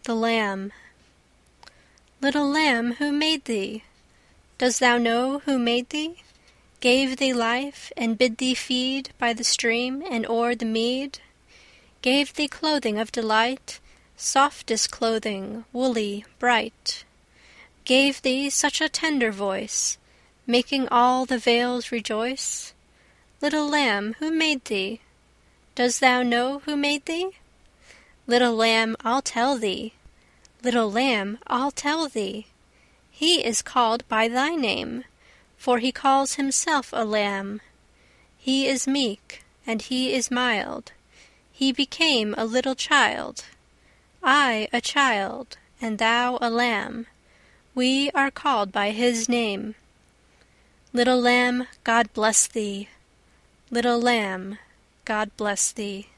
The Lamb. Little lamb, who made thee? Dost thou know who made thee? Gave thee life, and bid thee feed By the stream and o'er the mead? Gave thee clothing of delight, Softest clothing, woolly, bright? Gave thee such a tender voice, Making all the vales rejoice? Little lamb, who made thee? Dost thou know who made thee? Little lamb, I'll tell thee. Little lamb, I'll tell thee. He is called by thy name, for he calls himself a lamb. He is meek, and he is mild. He became a little child. I a child, and thou a lamb. We are called by his name. Little lamb, God bless thee. Little lamb, God bless thee.